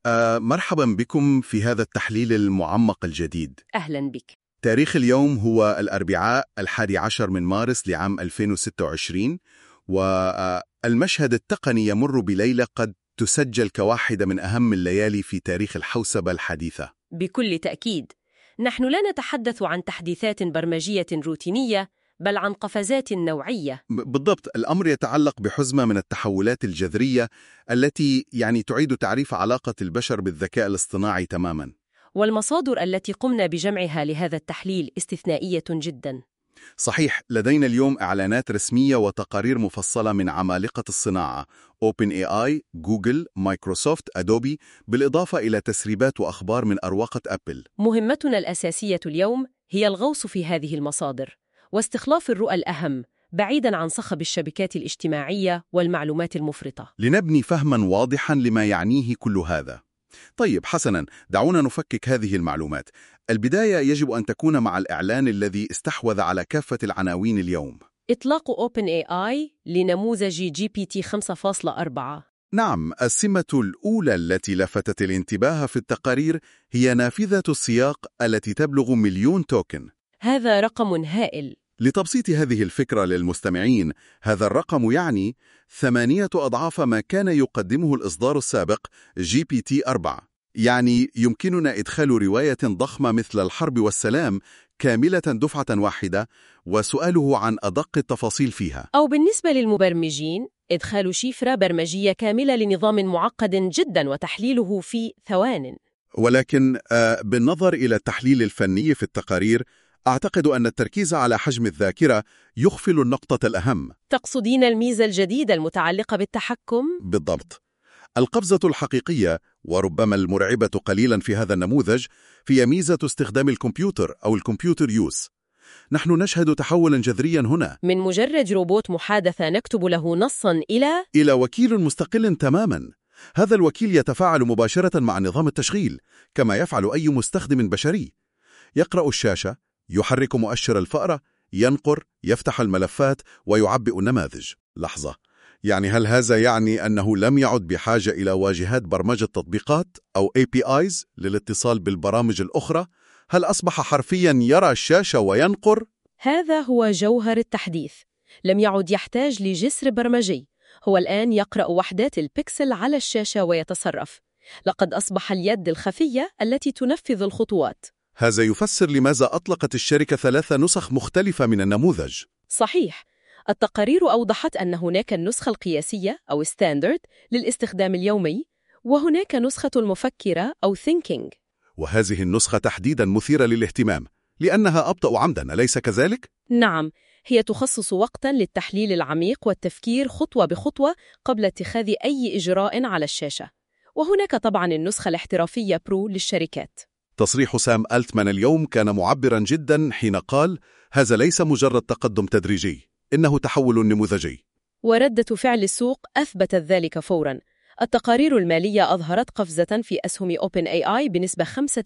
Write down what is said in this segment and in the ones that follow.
مرحبا بكم في هذا التحليل المعمق الجديد. أهلا بك. تاريخ اليوم هو الأربعاء 11 من مارس لعام 2026، والمشهد التقني يمر بليلة قد تسجل كواحدة من أهم الليالي في تاريخ الحوسبة الحديثة. بكل تأكيد، نحن لا نتحدث عن تحديثات برمجية روتينية، بل عن قفزات نوعية. بالضبط، الأمر يتعلق بحزمة من التحولات الجذرية التي تعيد تعريف علاقة البشر بالذكاء الاصطناعي تماماً. والمصادر التي قمنا بجمعها لهذا التحليل استثنائية جداً. صحيح، لدينا اليوم إعلانات رسمية وتقارير مفصلة من عمالقة الصناعة OpenAI، جوجل، مايكروسوفت، أدوبي، بالإضافة إلى تسريبات وأخبار من أروقة أبل. مهمتنا الأساسية اليوم هي الغوص في هذه المصادر واستخلاص الرؤى الأهم بعيداً عن صخب الشبكات الاجتماعية والمعلومات المفرطة، لنبني فهماً واضحاً لما يعنيه كل هذا. طيب حسناً، دعونا نفكك هذه المعلومات. البداية يجب أن تكون مع الإعلان الذي استحوذ على كافة العناوين اليوم. إطلاق OpenAI لنموذج GPT 5.4. نعم، السمة الأولى التي لفتت الانتباه في التقارير هي نافذة السياق التي تبلغ 1,000,000 توكن. هذا رقم هائل. لتبسيط هذه الفكرة للمستمعين، هذا الرقم يعني 8 أضعاف ما كان يقدمه الإصدار السابق GPT-4. يعني يمكننا إدخال رواية ضخمة مثل الحرب والسلام كاملة دفعة واحدة، وسؤاله عن أدق التفاصيل فيها. أو بالنسبة للمبرمجين، إدخال شفرة برمجية كاملة لنظام معقد جدا وتحليله في ثوان. ولكن بالنظر إلى التحليل الفني في التقارير، أعتقد أن التركيز على حجم الذاكرة يغفل النقطة الأهم. تقصدين الميزة الجديدة المتعلقة بالتحكم؟ بالضبط. القفزة الحقيقية وربما المرعبة قليلا في هذا النموذج هي ميزة استخدام الكمبيوتر أو الكمبيوتر يوز. نحن نشهد تحولا جذريا هنا، من مجرد روبوت محادثة نكتب له نصا إلى وكيل مستقل تماما. هذا الوكيل يتفاعل مباشرة مع نظام التشغيل كما يفعل أي مستخدم بشري. يقرأ الشاشة، يحرك مؤشر الفأرة، ينقر، يفتح الملفات ويعبئ النماذج. لحظة، يعني هل هذا يعني أنه لم يعد بحاجة إلى واجهات برمجة تطبيقات أو APIs للاتصال بالبرامج الأخرى؟ هل أصبح حرفياً يرى الشاشة وينقر؟ هذا هو جوهر التحديث. لم يعد يحتاج لجسر برمجي، هو الآن يقرأ وحدات البكسل على الشاشة ويتصرف. لقد أصبح اليد الخفية التي تنفذ الخطوات. هذا يفسر لماذا أطلقت الشركة 3 نسخ مختلفة من النموذج. صحيح. التقارير أوضحت أن هناك النسخة القياسية أو ستاندرد للاستخدام اليومي، وهناك نسخة المفكرة أو thinking. وهذه النسخة تحديداً مثيرة للاهتمام لأنها أبطأ عمداً، أليس كذلك؟ نعم، هي تخصص وقتاً للتحليل العميق والتفكير خطوة بخطوة قبل اتخاذ أي إجراء على الشاشة. وهناك طبعاً النسخة الاحترافية برو للشركات. تصريح سام ألتمان اليوم كان معبراً جداً حين قال: هذا ليس مجرد تقدم تدريجي، إنه تحول نموذجي. وردة فعل السوق أثبتت ذلك فوراً. التقارير المالية أظهرت قفزة في أسهم OpenAI بنسبة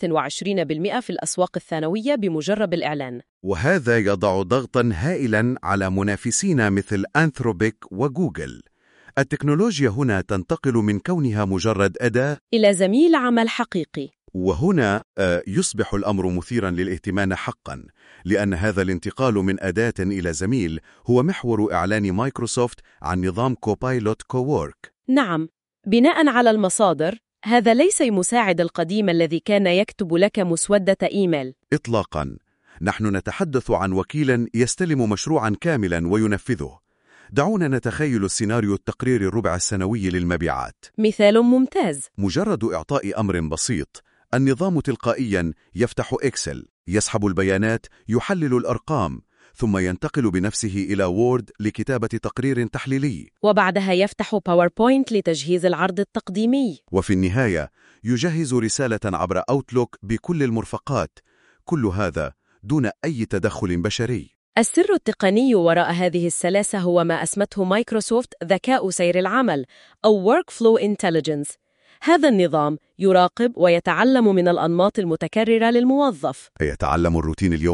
25% في الأسواق الثانوية بمجرد الإعلان. وهذا يضع ضغطاً هائلاً على منافسين مثل أنثروبيك وجوجل. التكنولوجيا هنا تنتقل من كونها مجرد أداة إلى زميل عمل حقيقي. وهنا يصبح الأمر مثيراً للاهتمام حقاً، لأن هذا الانتقال من أداة إلى زميل هو محور إعلان مايكروسوفت عن نظام كوبايلوت كوورك. نعم، بناء على المصادر، هذا ليس المساعد القديم الذي كان يكتب لك مسودة إيميل. إطلاقاً، نحن نتحدث عن وكيل يستلم مشروعاً كاملاً وينفذه. دعونا نتخيل السيناريو التقرير الربع السنوي للمبيعات. مثال ممتاز. مجرد إعطاء أمر بسيط، النظام تلقائياً يفتح إكسل، يسحب البيانات، يحلل الأرقام، ثم ينتقل بنفسه إلى وورد لكتابة تقرير تحليلي، وبعدها يفتح باوربوينت لتجهيز العرض التقديمي، وفي النهاية يجهز رسالة عبر أوتلوك بكل المرفقات. كل هذا دون أي تدخل بشري. السر التقني وراء هذه السلاسة هو ما أسمته مايكروسوفت ذكاء سير العمل أو Workflow Intelligence. هذا النظام يراقب ويتعلم من الأنماط المتكررة للموظف. يتعلم الروتين اليومي،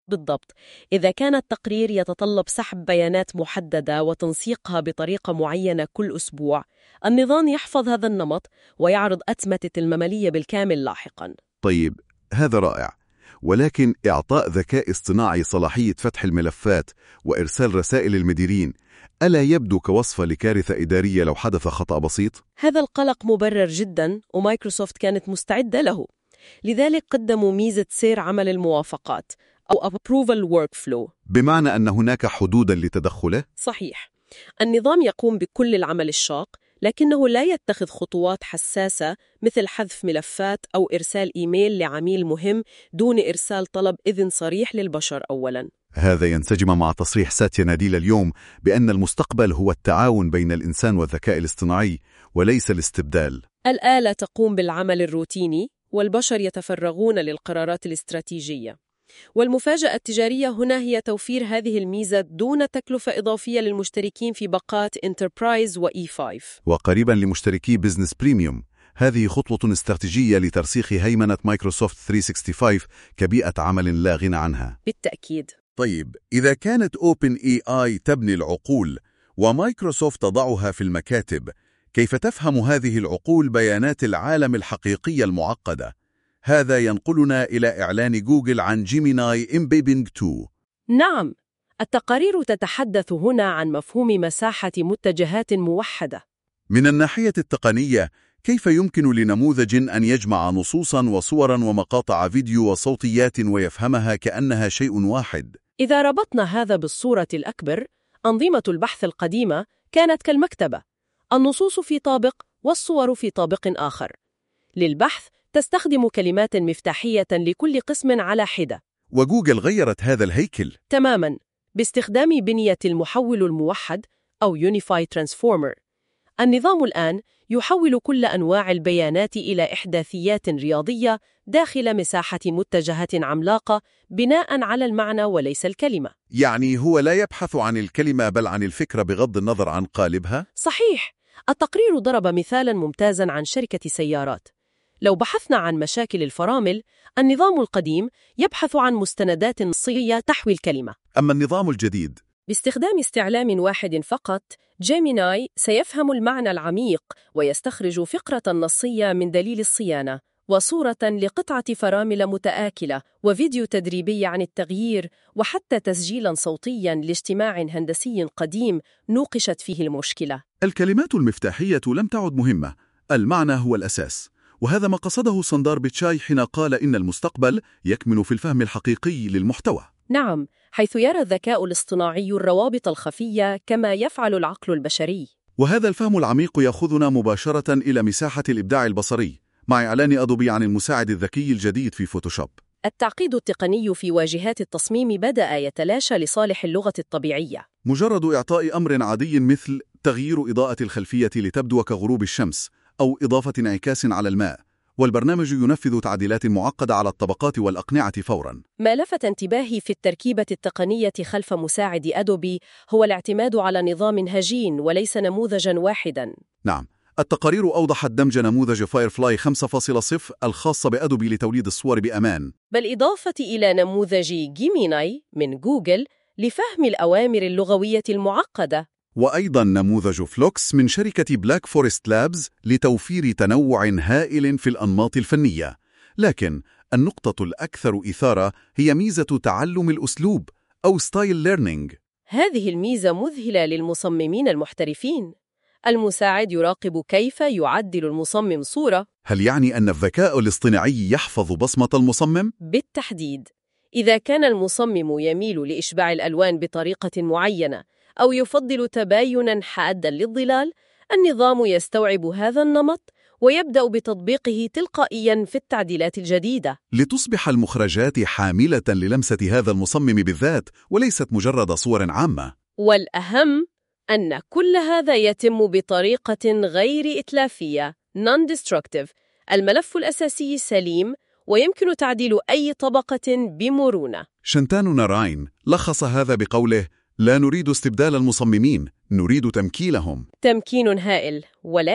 بالضبط. إذا كان التقرير يتطلب سحب بيانات محددة وتنسيقها بطريقة معينة كل أسبوع، النظام يحفظ هذا النمط ويعرض أتمتة الممالية بالكامل لاحقاً. طيب، هذا رائع. ولكن إعطاء ذكاء اصطناعي صلاحية فتح الملفات وإرسال رسائل المديرين ألا يبدو كوصفة لكارثة إدارية لو حدث خطأ بسيط؟ هذا القلق مبرر جداً، ومايكروسوفت كانت مستعدة له. لذلك قدموا ميزة سير عمل الموافقات أو Approval Workflow. بمعنى أن هناك حدوداً لتدخله؟ صحيح. النظام يقوم بكل العمل الشاق، لكنه لا يتخذ خطوات حساسة مثل حذف ملفات أو إرسال إيميل لعميل مهم دون إرسال طلب إذن صريح للبشر أولاً. هذا ينسجم مع تصريح ساتيا ناديلا اليوم بأن المستقبل هو التعاون بين الإنسان والذكاء الاصطناعي وليس الاستبدال. الآلة تقوم بالعمل الروتيني والبشر يتفرغون للقرارات الاستراتيجية. والمفاجأة التجارية هنا هي توفير هذه الميزة دون تكلفة إضافية للمشتركين في باقات Enterprise و E5 وقريبا لمشتركي بيزنس بريميوم. هذه خطوة استراتيجية لترسيخ هيمنة مايكروسوفت 365 كبيئة عمل لا غنى عنها. بالتأكيد. طيب، إذا كانت OpenAI تبني العقول ومايكروسوفت تضعها في المكاتب، كيف تفهم هذه العقول بيانات العالم الحقيقية المعقدة؟ هذا ينقلنا إلى إعلان جوجل عن جيميناي Embedding 2. نعم، التقارير تتحدث هنا عن مفهوم مساحة متجهات موحدة. من الناحية التقنية، كيف يمكن لنموذج أن يجمع نصوصاً وصوراً ومقاطع فيديو وصوتيات ويفهمها كأنها شيء واحد؟ إذا ربطنا هذا بالصورة الأكبر، أنظمة البحث القديمة كانت كالمكتبة، النصوص في طابق والصور في طابق آخر. للبحث تستخدم كلمات مفتاحية لكل قسم على حدة. وجوجل غيرت هذا الهيكل تماماً باستخدام بنية المحول الموحد أو Unified Transformer. النظام الآن يحول كل أنواع البيانات إلى إحداثيات رياضية داخل مساحة متجهة عملاقة بناء على المعنى وليس الكلمة. يعني هو لا يبحث عن الكلمة بل عن الفكرة بغض النظر عن قالبها؟ صحيح. التقرير ضرب مثالاً ممتازاً عن شركة سيارات. لو بحثنا عن مشاكل الفرامل، النظام القديم يبحث عن مستندات نصية تحوي الكلمة. أما النظام الجديد؟ باستخدام استعلام واحد فقط، جيميناي سيفهم المعنى العميق ويستخرج فقرة نصية من دليل الصيانة، وصورة لقطعة فرامل متآكلة، وفيديو تدريبي عن التغيير، وحتى تسجيلاً صوتياً لاجتماع هندسي قديم نوقشت فيه المشكلة. الكلمات المفتاحية لم تعد مهمة، المعنى هو الأساس. وهذا ما قصده سندار بيتشاي حين قال إن المستقبل يكمن في الفهم الحقيقي للمحتوى. نعم، حيث يرى الذكاء الاصطناعي الروابط الخفية كما يفعل العقل البشري. وهذا الفهم العميق يأخذنا مباشرة إلى مساحة الإبداع البصري مع إعلان أدوبي عن المساعد الذكي الجديد في فوتوشوب. التعقيد التقني في واجهات التصميم بدأ يتلاشى لصالح اللغة الطبيعية. مجرد إعطاء أمر عادي مثل تغيير إضاءة الخلفية لتبدو كغروب الشمس أو إضافة انعكاس على الماء، والبرنامج ينفذ تعديلات معقدة على الطبقات والأقنعة فوراً. ما لفت انتباهي في التركيبة التقنية خلف مساعد أدوبي هو الاعتماد على نظام هجين وليس نموذجاً واحداً. نعم، التقارير أوضحت دمج نموذج فايرفلاي 5.0 الخاص بأدوبي لتوليد الصور بأمان، بالإضافة إلى نموذج جيميناي من جوجل لفهم الأوامر اللغوية المعقدة، وأيضاً نموذج فلوكس من شركة بلاك فورست لابز لتوفير تنوع هائل في الأنماط الفنية. لكن النقطة الأكثر إثارة هي ميزة تعلم الأسلوب أو ستايل ليرنينج. هذه الميزة مذهلة للمصممين المحترفين. المساعد يراقب كيف يعدل المصمم صورة. هل يعني أن الذكاء الاصطناعي يحفظ بصمة المصمم؟ بالتحديد. إذا كان المصمم يميل لإشباع الألوان بطريقة معينة أو يفضل تبايناً حاداً للظلال، النظام يستوعب هذا النمط ويبدأ بتطبيقه تلقائياً في التعديلات الجديدة لتصبح المخرجات حاملة للمسة هذا المصمم بالذات وليست مجرد صور عامة. والأهم أن كل هذا يتم بطريقة غير إتلافية non-destructive. الملف الأساسي سليم ويمكن تعديل أي طبقة بمرونة. شنتان ناراين لخص هذا بقوله: لا نريد استبدال المصممين، نريد تمكينهم. تمكين هائل،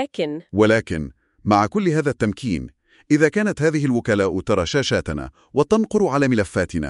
ولكن مع كل هذا التمكين، إذا كانت هذه الوكلاء ترى شاشاتنا وتنقر على ملفاتنا،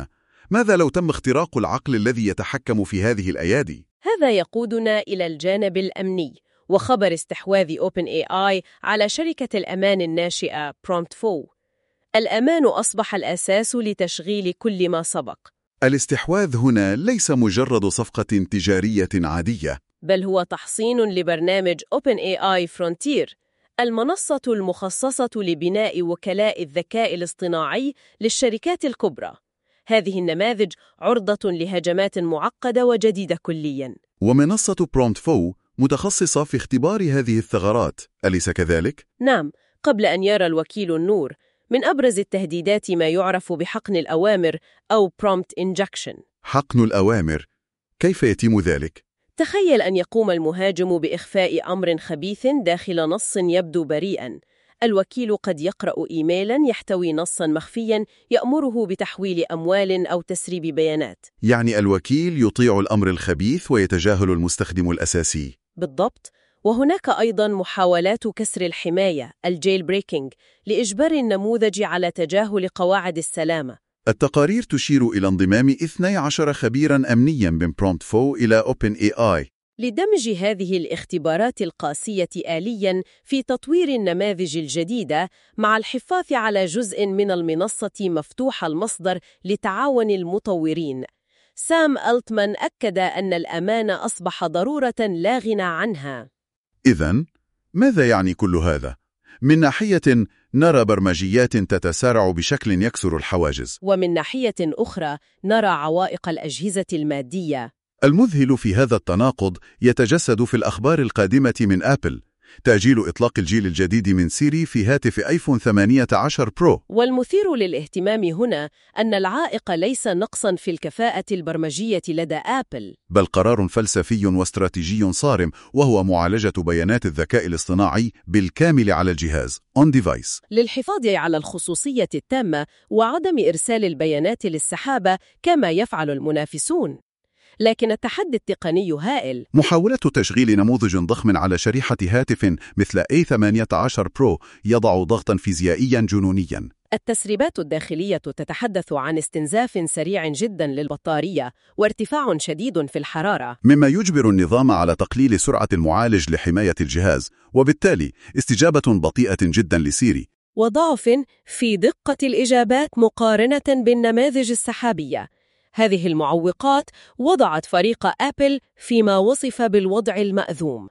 ماذا لو تم اختراق العقل الذي يتحكم في هذه الأيادي؟ هذا يقودنا إلى الجانب الأمني وخبر استحواذ OpenAI على شركة الأمان الناشئة PromptFo. الأمان أصبح الأساس لتشغيل كل ما سبق. الاستحواذ هنا ليس مجرد صفقة تجارية عادية، بل هو تحصين لبرنامج OpenAI Frontier، المنصة المخصصة لبناء وكلاء الذكاء الاصطناعي للشركات الكبرى. هذه النماذج عرضة لهجمات معقدة وجديدة كلياً. ومنصة PromptFo متخصصة في اختبار هذه الثغرات، أليس كذلك؟ نعم، قبل أن يرى الوكيل النور، من أبرز التهديدات ما يعرف بحقن الأوامر أو Prompt Injection. حقن الأوامر، كيف يتم ذلك؟ تخيل أن يقوم المهاجم بإخفاء أمر خبيث داخل نص يبدو بريئاً. الوكيل قد يقرأ إيميلاً يحتوي نصاً مخفياً يأمره بتحويل أموال أو تسريب بيانات. يعني الوكيل يطيع الأمر الخبيث ويتجاهل المستخدم الأساسي. بالضبط. وهناك أيضاً محاولات كسر الحماية الجيل بريكينج لإجبار النموذج على تجاهل قواعد السلامة. التقارير تشير إلى انضمام 12 خبيراً أمنياً من PromptFo إلى OpenAI لدمج هذه الاختبارات القاسية آلياً في تطوير النماذج الجديدة، مع الحفاظ على جزء من المنصة مفتوح المصدر لتعاون المطورين. سام ألتمان أكد أن الأمان أصبح ضرورة لا غنى عنها. إذن، ماذا يعني كل هذا؟ من ناحية نرى برمجيات تتسارع بشكل يكسر الحواجز، ومن ناحية أخرى نرى عوائق الأجهزة المادية. المذهل في هذا التناقض يتجسد في الأخبار القادمة من آبل، تأجيل إطلاق الجيل الجديد من سيري في هاتف آيفون 18 برو. والمثير للاهتمام هنا أن العائق ليس نقصاً في الكفاءة البرمجية لدى آبل، بل قرار فلسفي واستراتيجي صارم، وهو معالجة بيانات الذكاء الاصطناعي بالكامل على الجهاز on device للحفاظ على الخصوصية التامة وعدم إرسال البيانات للسحابة كما يفعل المنافسون. لكن التحدي التقني هائل. محاولة تشغيل نموذج ضخم على شريحة هاتف مثل A18 برو يضع ضغطاً فيزيائياً جنونياً. التسريبات الداخلية تتحدث عن استنزاف سريع جداً للبطارية وارتفاع شديد في الحرارة، مما يجبر النظام على تقليل سرعة المعالج لحماية الجهاز، وبالتالي استجابة بطيئة جداً لسيري، وضعف في دقة الإجابات مقارنة بالنماذج السحابية. هذه المعوقات وضعت فريق آبل فيما وصف بالوضع المأذوم.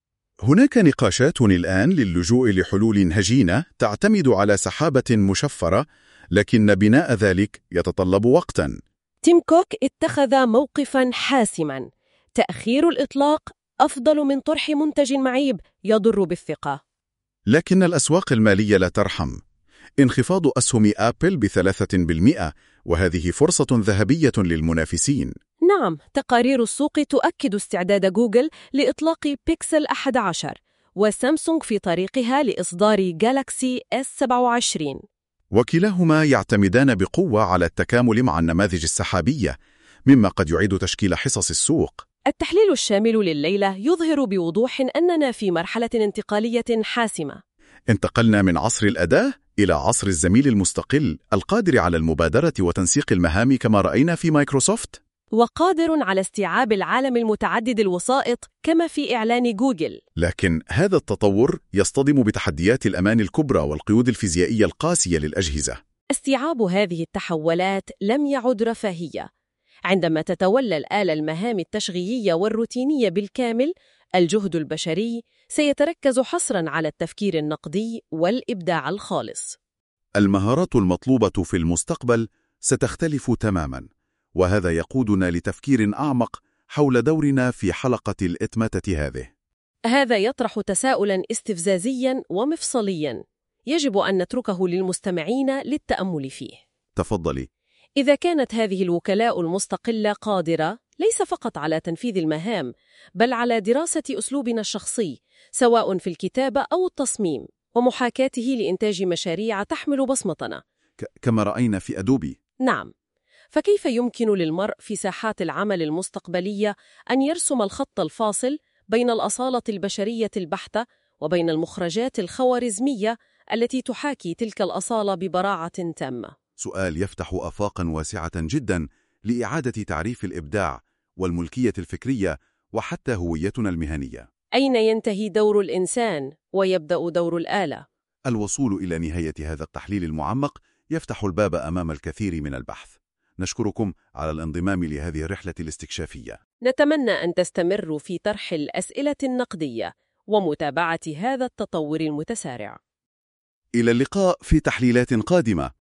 هناك نقاشات الآن للجوء لحلول هجينة تعتمد على سحابة مشفرة، لكن بناء ذلك يتطلب وقتاً. تيم كوك اتخذ موقفاً حاسماً: تأخير الإطلاق أفضل من طرح منتج معيب يضر بالثقة. لكن الأسواق المالية لا ترحم. انخفاض أسهم آبل ب3%، وهذه فرصة ذهبية للمنافسين. نعم، تقارير السوق تؤكد استعداد جوجل لإطلاق بيكسل 11، وسامسونج في طريقها لإصدار جالاكسي S27. وكلاهما يعتمدان بقوة على التكامل مع النماذج السحابية، مما قد يعيد تشكيل حصص السوق. التحليل الشامل لليلة يظهر بوضوح أننا في مرحلة انتقالية حاسمة. انتقلنا من عصر الأداة إلى عصر الزميل المستقل القادر على المبادرة وتنسيق المهام كما رأينا في مايكروسوفت، وقادر على استيعاب العالم المتعدد الوسائط كما في إعلان جوجل. لكن هذا التطور يصطدم بتحديات الأمان الكبرى والقيود الفيزيائية القاسية للأجهزة. استيعاب هذه التحولات لم يعد رفاهية. عندما تتولى الآلة المهام التشغيلية والروتينية بالكامل، الجهد البشري سيتركز حصراً على التفكير النقدي والإبداع الخالص. المهارات المطلوبة في المستقبل ستختلف تماماً، وهذا يقودنا لتفكير أعمق حول دورنا في حلقة الإتمتة هذه. هذا يطرح تساؤلاً استفزازياً ومفصلياً يجب أن نتركه للمستمعين للتأمل فيه. تفضلي. إذا كانت هذه الوكلاء المستقلة قادرة ليس فقط على تنفيذ المهام، بل على دراسة أسلوبنا الشخصي سواء في الكتابة أو التصميم، ومحاكاته لإنتاج مشاريع تحمل بصمتنا كما رأينا في أدوبي. نعم، فكيف يمكن للمرء في ساحات العمل المستقبلية أن يرسم الخط الفاصل بين الأصالة البشرية البحتة وبين المخرجات الخوارزمية التي تحاكي تلك الأصالة ببراعة تامة؟ سؤال يفتح آفاقاً واسعة جداً لإعادة تعريف الإبداع والملكية الفكرية وحتى هويتنا المهنية. أين ينتهي دور الإنسان ويبدأ دور الآلة؟ الوصول إلى نهاية هذا التحليل المعمق يفتح الباب أمام الكثير من البحث. نشكركم على الانضمام لهذه الرحلة الاستكشافية. نتمنى أن تستمروا في طرح الأسئلة النقدية ومتابعة هذا التطور المتسارع. إلى اللقاء في تحليلات قادمة.